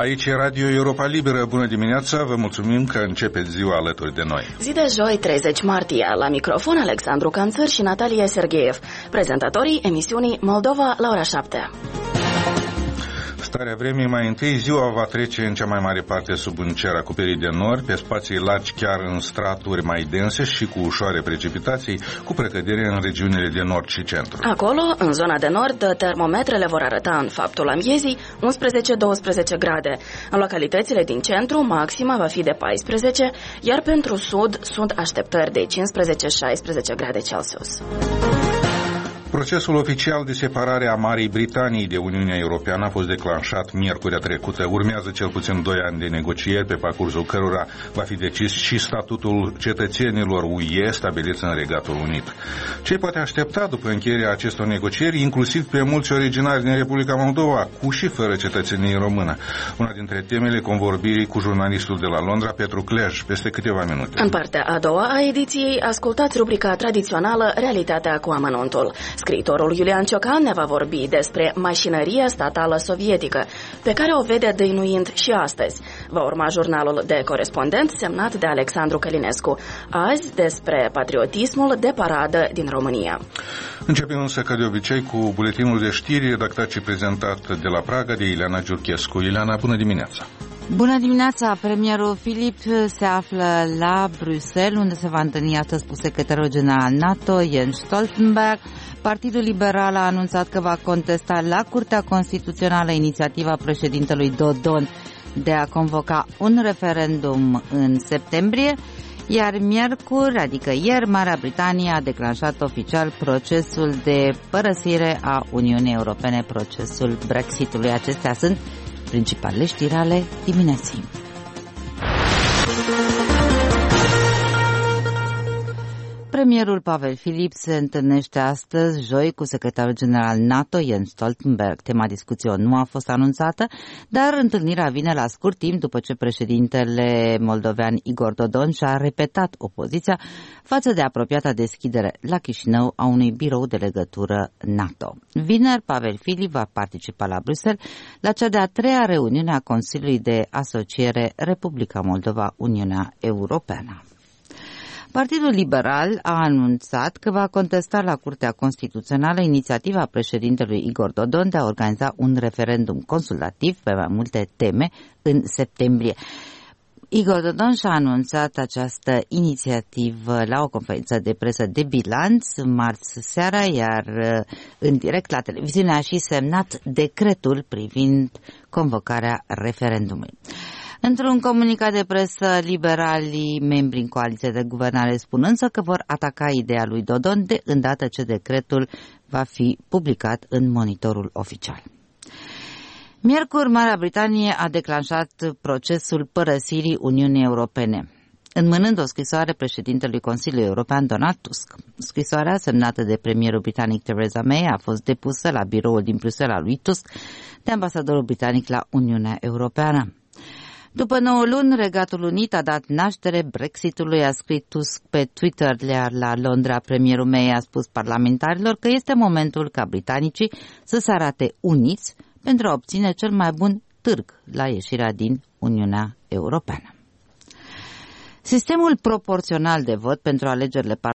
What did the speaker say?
Aici e Radio Europa Liberă. Bună dimineața, vă mulțumim că începeți ziua alături de noi. Zi de joi, 30 martie, la microfon Alexandru Canțăr și Natalia Sergeev, prezentatorii emisiunii Moldova la ora 7. Starea vremii: mai întâi, ziua va trece în cea mai mare parte sub un cer acoperit de nori, pe spații largi chiar în straturi mai dense și cu ușoare precipitații, cu precădere în regiunile de nord și centru. Acolo, în zona de nord, termometrele vor arăta în faptul amiezii 11-12 grade. În localitățile din centru, maxima va fi de 14, iar pentru sud sunt așteptări de 15-16 grade Celsius. Procesul oficial de separare a Marii Britanii de Uniunea Europeană a fost declanșat miercurea trecută. Urmează cel puțin 2 ani de negocieri, pe parcursul cărora va fi decis și statutul cetățenilor UE stabiliți în Regatul Unit. Ce poate aștepta după încheierea acestor negocieri, inclusiv pe mulți originari din Republica Moldova, cu și fără cetățenie română? Una dintre temele convorbirii cu jurnalistul de la Londra, Petru Clej, peste câteva minute. În partea a doua a ediției, ascultați rubrica tradițională Realitatea cu amănuntul. Scriitorul Iulian Ciocan ne va vorbi despre mașinăria statală sovietică, pe care o vede dăinuind și astăzi. Va urma jurnalul de corespondent semnat de Alexandru Călinescu. Azi despre patriotismul de paradă din România. Începem însă, ca de obicei, cu buletinul de știri redactat și prezentat de la Praga de Ileana Giurchescu. Ileana, bună dimineața! Bună dimineața! Premierul Filip se află la Bruxelles, unde se va întâlni astăzi cu secretarul general NATO, Jens Stoltenberg. Partidul Liberal a anunțat că va contesta la Curtea Constituțională inițiativa președintelui Dodon de a convoca un referendum în septembrie, iar miercuri, adică ieri, Marea Britanie a declanșat oficial procesul de părăsire a Uniunii Europene, procesul Brexitului. Acestea sunt principalele știri ale dimineții. Premierul Pavel Filip se întâlnește astăzi, joi, cu secretarul general NATO, Jens Stoltenberg. Tema discuției nu a fost anunțată, dar întâlnirea vine la scurt timp după ce președintele moldovean Igor Dodon și-a repetat opoziția față de apropiata deschidere la Chișinău a unui birou de legătură NATO. Vineri, Pavel Filip va participa la Bruxelles la cea de-a 3-a reuniune a Consiliului de Asociere Republica Moldova-Uniunea Europeană. Partidul Liberal a anunțat că va contesta la Curtea Constituțională inițiativa președintelui Igor Dodon de a organiza un referendum consultativ pe mai multe teme în septembrie. Igor Dodon și-a anunțat această inițiativă la o conferință de presă de bilanț marți seara, iar în direct la televiziune a și semnat decretul privind convocarea referendumului. Într-un comunicat de presă, liberalii membri în coaliție de guvernare spun însă că vor ataca ideea lui Dodon de îndată ce decretul va fi publicat în monitorul oficial. Miercuri, Marea Britanie a declanșat procesul părăsirii Uniunii Europene, înmânând o scrisoare președintelui Consiliului European, Donald Tusk. Scrisoarea, semnată de premierul britanic Theresa May, a fost depusă la biroul din Bruxelles al lui Tusk de ambasadorul britanic la Uniunea Europeană. După 9 luni, Regatul Unit a dat naștere Brexitului, a scris Tusk pe Twitter, iar la Londra premierul May a spus parlamentarilor că este momentul ca britanicii să se arate uniți pentru a obține cel mai bun târg la ieșirea din Uniunea Europeană. Sistemul proporțional de vot pentru alegerile